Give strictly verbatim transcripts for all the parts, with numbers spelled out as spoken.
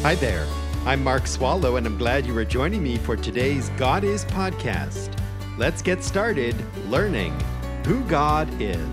Hi there, I'm Mark Swallow, and I'm glad you are joining me for today's God Is podcast. Let's get started learning who God is.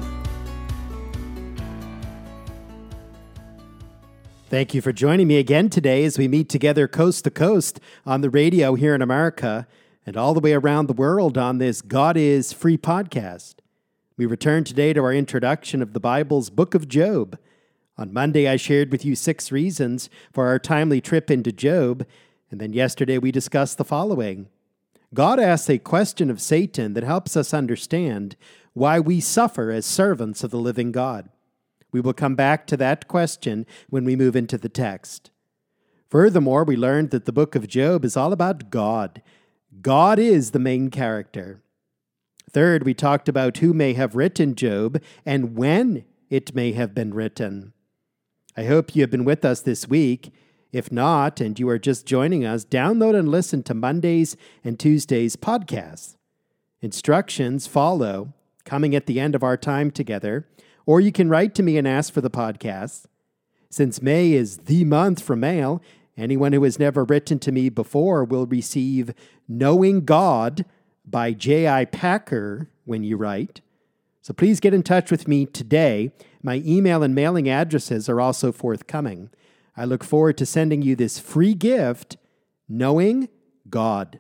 Thank you for joining me again today as we meet together coast to coast on the radio here in America and all the way around the world on this God Is free podcast. We return today to our introduction of the Bible's book of Job. On Monday, I shared with you six reasons for our timely trip into Job, and then yesterday we discussed the following. God asks a question of Satan that helps us understand why we suffer as servants of the living God. We will come back to that question when we move into the text. Furthermore, we learned that the book of Job is all about God. God is the main character. Third, we talked about who may have written Job and when it may have been written. I hope you have been with us this week. If not, and you are just joining us, download and listen to Mondays and Tuesdays' podcasts. Instructions follow, coming at the end of our time together, or you can write to me and ask for the podcast. Since May is the month for mail, anyone who has never written to me before will receive Knowing God by J I Packer when you write. So please get in touch with me today. My email and mailing addresses are also forthcoming. I look forward to sending you this free gift, Knowing God.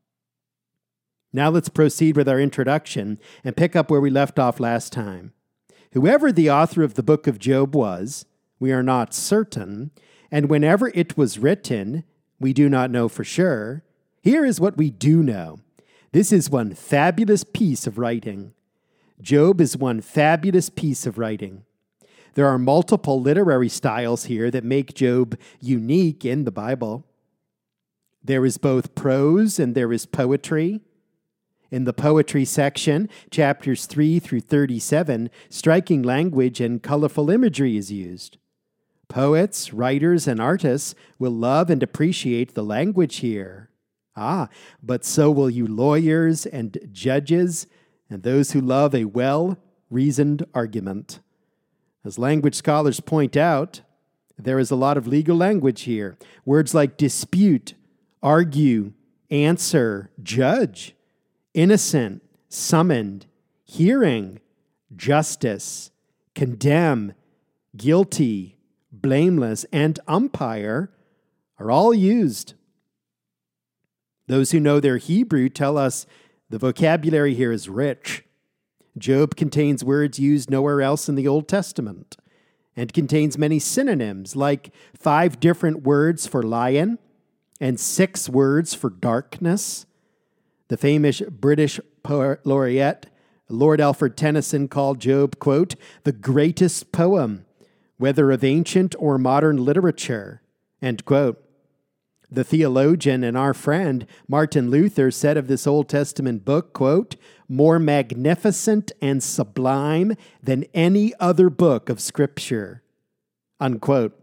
Now let's proceed with our introduction and pick up where we left off last time. Whoever the author of the book of Job was, we are not certain, and whenever it was written, we do not know for sure. Here is what we do know. This is one fabulous piece of writing. Job is one fabulous piece of writing. There are multiple literary styles here that make Job unique in the Bible. There is both prose and there is poetry. In the poetry section, chapters three through thirty-seven, striking language and colorful imagery is used. Poets, writers, and artists will love and appreciate the language here. Ah, but so will you lawyers and judges and those who love a well-reasoned argument. As language scholars point out, there is a lot of legal language here. Words like dispute, argue, answer, judge, innocent, summoned, hearing, justice, condemn, guilty, blameless, and umpire are all used. Those who know their Hebrew tell us the vocabulary here is rich. Job contains words used nowhere else in the Old Testament and contains many synonyms, like five different words for lion and six words for darkness. The famous British poet laureate Lord Alfred Tennyson called Job, quote, the greatest poem, whether of ancient or modern literature, end quote. The theologian and our friend Martin Luther said of this Old Testament book, quote, more magnificent and sublime than any other book of Scripture, unquote.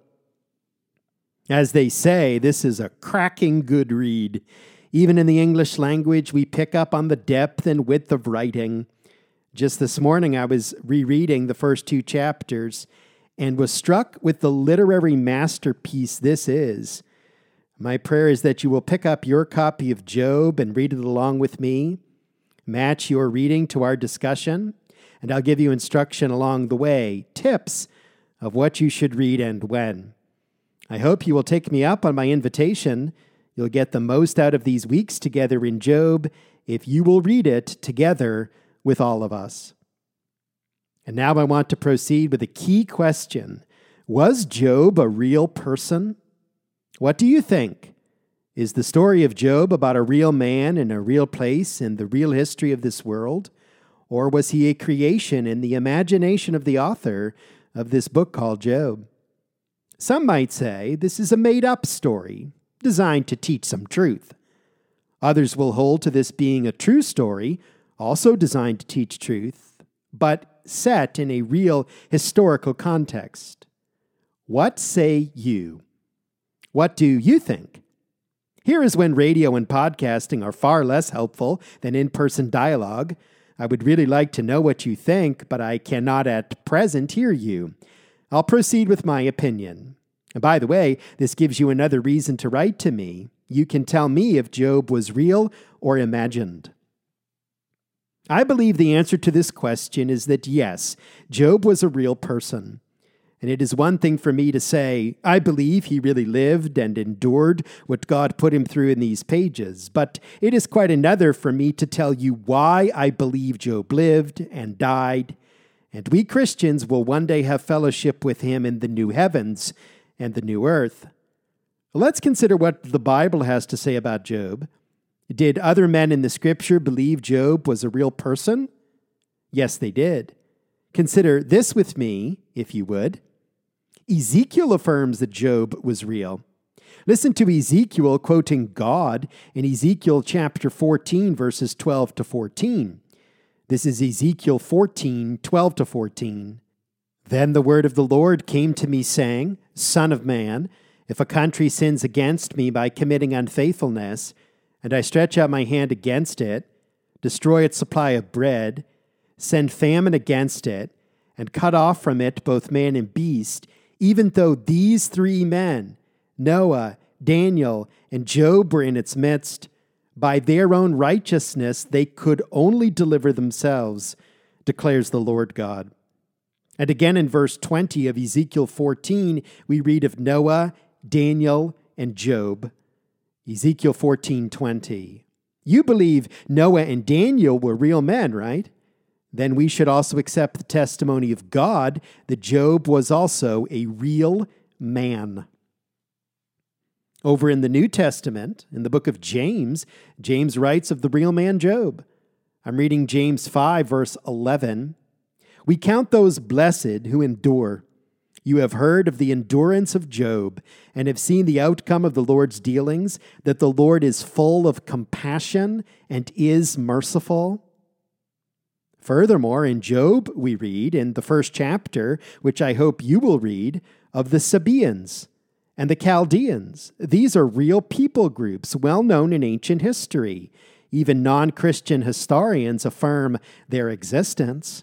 As they say, this is a cracking good read. Even in the English language, we pick up on the depth and width of writing. Just this morning, I was rereading the first two chapters and was struck with the literary masterpiece this is. My prayer is that you will pick up your copy of Job and read it along with me, match your reading to our discussion, and I'll give you instruction along the way, tips of what you should read and when. I hope you will take me up on my invitation. You'll get the most out of these weeks together in Job if you will read it together with all of us. And now I want to proceed with a key question. Was Job a real person? What do you think? Is the story of Job about a real man in a real place in the real history of this world? Or was he a creation in the imagination of the author of this book called Job? Some might say this is a made-up story designed to teach some truth. Others will hold to this being a true story, also designed to teach truth, but set in a real historical context. What say you? What do you think? Here is when radio and podcasting are far less helpful than in-person dialogue. I would really like to know what you think, but I cannot at present hear you. I'll proceed with my opinion. And by the way, this gives you another reason to write to me. You can tell me if Job was real or imagined. I believe the answer to this question is that yes, Job was a real person. And it is one thing for me to say, I believe he really lived and endured what God put him through in these pages. But it is quite another for me to tell you why I believe Job lived and died. And we Christians will one day have fellowship with him in the new heavens and the new earth. Let's consider what the Bible has to say about Job. Did other men in the Scripture believe Job was a real person? Yes, they did. Consider this with me, if you would. Ezekiel affirms that Job was real. Listen to Ezekiel quoting God in Ezekiel chapter fourteen, verses twelve to fourteen. This is Ezekiel fourteen, twelve to fourteen. Then the word of the Lord came to me, saying, Son of man, if a country sins against me by committing unfaithfulness, and I stretch out my hand against it, destroy its supply of bread, send famine against it, and cut off from it both man and beast, even though these three men, Noah, Daniel, and Job, were in its midst, by their own righteousness they could only deliver themselves, declares the Lord God. And again in verse twenty of Ezekiel fourteen, we read of Noah, Daniel, and Job. Ezekiel fourteen twenty. You believe Noah and Daniel were real men, right? Then we should also accept the testimony of God that Job was also a real man. Over in the New Testament, in the book of James, James writes of the real man Job. I'm reading James five, verse eleven. We count those blessed who endure. You have heard of the endurance of Job and have seen the outcome of the Lord's dealings, that the Lord is full of compassion and is merciful. Furthermore, in Job, we read in the first chapter, which I hope you will read, of the Sabaeans and the Chaldeans. These are real people groups well known in ancient history. Even non-Christian historians affirm their existence.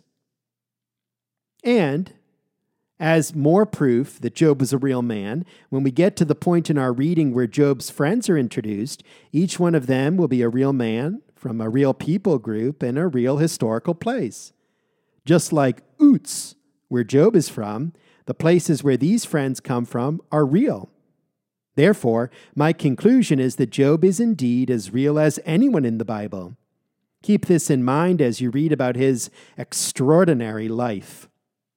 And as more proof that Job was a real man, when we get to the point in our reading where Job's friends are introduced, each one of them will be a real man from a real people group in a real historical place. Just like Uz, where Job is from, the places where these friends come from are real. Therefore, my conclusion is that Job is indeed as real as anyone in the Bible. Keep this in mind as you read about his extraordinary life.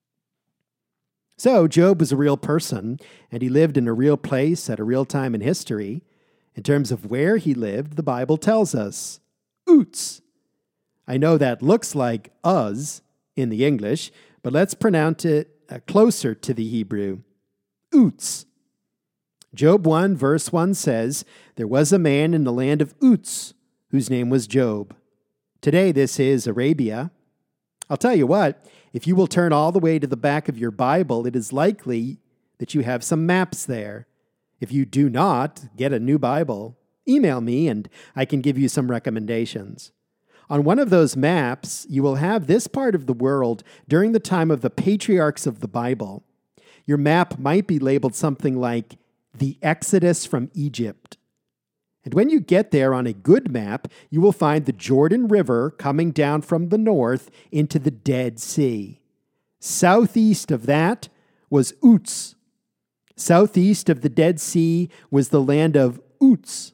So, Job was a real person, and he lived in a real place at a real time in history. In terms of where he lived, the Bible tells us, Uz. I know that looks like Uz in the English, but let's pronounce it uh, closer to the Hebrew, Uz. Job one, verse one says, There was a man in the land of Uz, whose name was Job. Today, this is Arabia. I'll tell you what, if you will turn all the way to the back of your Bible, it is likely that you have some maps there. If you do not, get a new Bible. Email me and I can give you some recommendations. On one of those maps, you will have this part of the world during the time of the patriarchs of the Bible. Your map might be labeled something like the Exodus from Egypt. And when you get there on a good map, you will find the Jordan River coming down from the north into the Dead Sea. Southeast of that was Uz. Southeast of the Dead Sea was the land of Uz.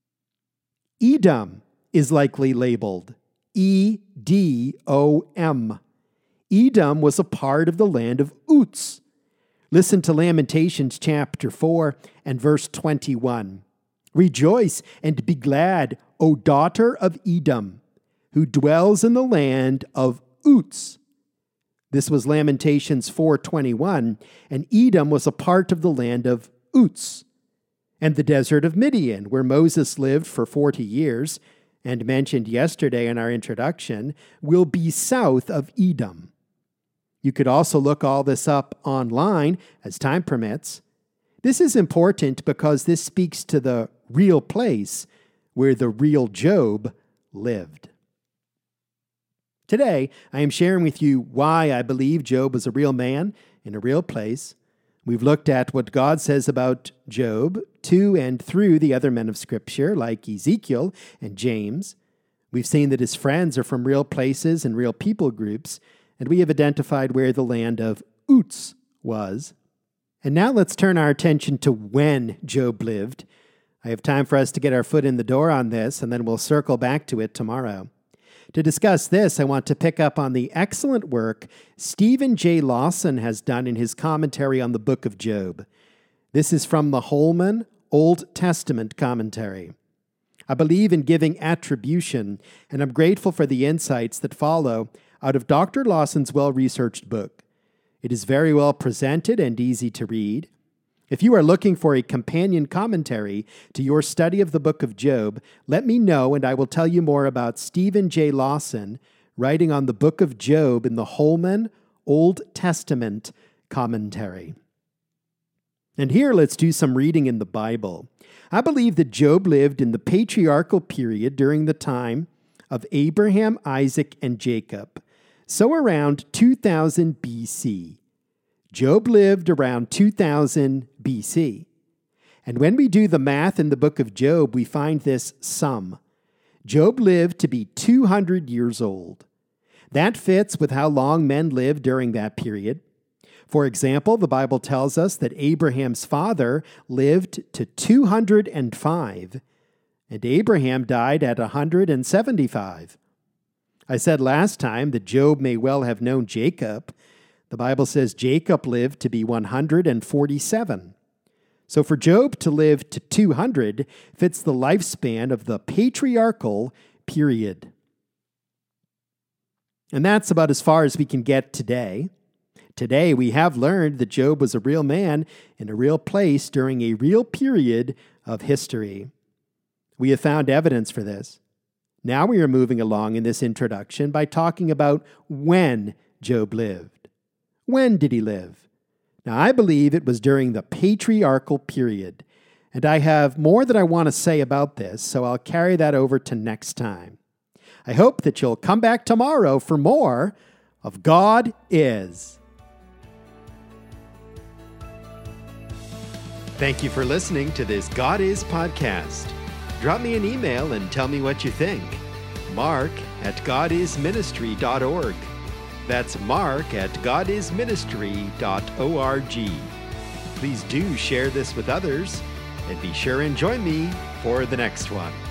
Edom is likely labeled E D O M. Edom was a part of the land of Uz. Listen to Lamentations chapter four and verse twenty-one. Rejoice and be glad, O daughter of Edom, who dwells in the land of Uz. This was Lamentations four twenty-one, and Edom was a part of the land of Uz. And the desert of Midian, where Moses lived for forty years, and mentioned yesterday in our introduction, will be south of Edom. You could also look all this up online as time permits. This is important because this speaks to the real place where the real Job lived. Today, I am sharing with you why I believe Job was a real man in a real place, We've looked at what God says about Job to and through the other men of Scripture, like Ezekiel and James. We've seen that his friends are from real places and real people groups, and we have identified where the land of Uz was. And now let's turn our attention to when Job lived. I have time for us to get our foot in the door on this, and then we'll circle back to it tomorrow. To discuss this, I want to pick up on the excellent work Stephen J. Lawson has done in his commentary on the book of Job. This is from the Holman Old Testament commentary. I believe in giving attribution, and I'm grateful for the insights that follow out of Doctor Lawson's well-researched book. It is very well presented and easy to read. If you are looking for a companion commentary to your study of the book of Job, let me know and I will tell you more about Stephen J. Lawson writing on the book of Job in the Holman Old Testament commentary. And here let's do some reading in the Bible. I believe that Job lived in the patriarchal period during the time of Abraham, Isaac, and Jacob, so around two thousand B C. Job lived around two thousand B C. And when we do the math in the book of Job, we find this sum. Job lived to be two hundred years old. That fits with how long men lived during that period. For example, the Bible tells us that Abraham's father lived to two hundred five, and Abraham died at one hundred seventy-five. I said last time that Job may well have known Jacob. The Bible says Jacob lived to be one hundred forty-seven. So for Job to live to two hundred fits the lifespan of the patriarchal period. And that's about as far as we can get today. Today, we have learned that Job was a real man in a real place during a real period of history. We have found evidence for this. Now we are moving along in this introduction by talking about when Job lived. When did he live? Now, I believe it was during the patriarchal period, and I have more that I want to say about this, so I'll carry that over to next time. I hope that you'll come back tomorrow for more of God Is. Thank you for listening to this God Is podcast. Drop me an email and tell me what you think. Mark at god is ministry dot org. That's Mark at god is ministry dot org. Please do share this with others, and be sure and join me for the next one.